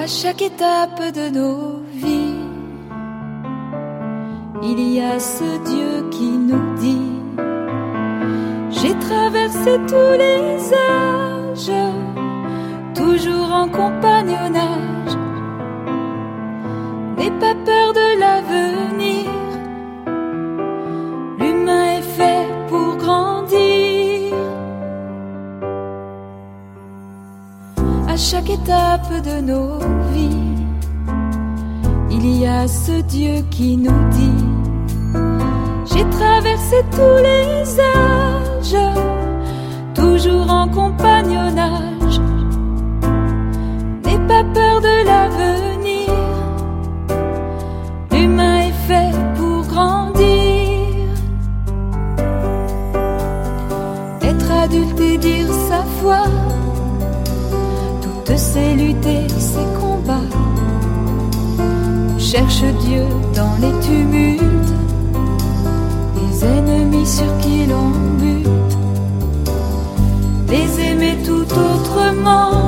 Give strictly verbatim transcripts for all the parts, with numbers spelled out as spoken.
chaque étape de nos vies, il y a ce Dieu qui nous dit: j'ai traversé tous les âges, toujours en compagnonnage. N'aie pas peur de l'avenir, l'humain est fait pour grandir. À chaque étape de nos vies, il y a ce Dieu qui nous dit: j'ai traversé tous les âges, toujours en compagnonnage. N'aie pas peur de l'avenir, l'humain est fait pour grandir. Être adulte et dire sa foi, toutes ces luttes et ces combats. On cherche Dieu dans les tumultes, les ennemis sur qui l'on bute. Les aimer tout autrement,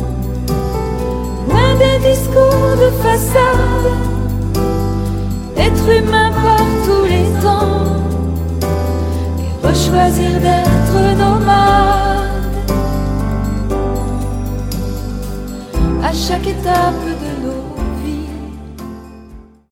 loin des discours de façade. Être humain par tous les temps et rechoisir d'être nomade. À chaque étape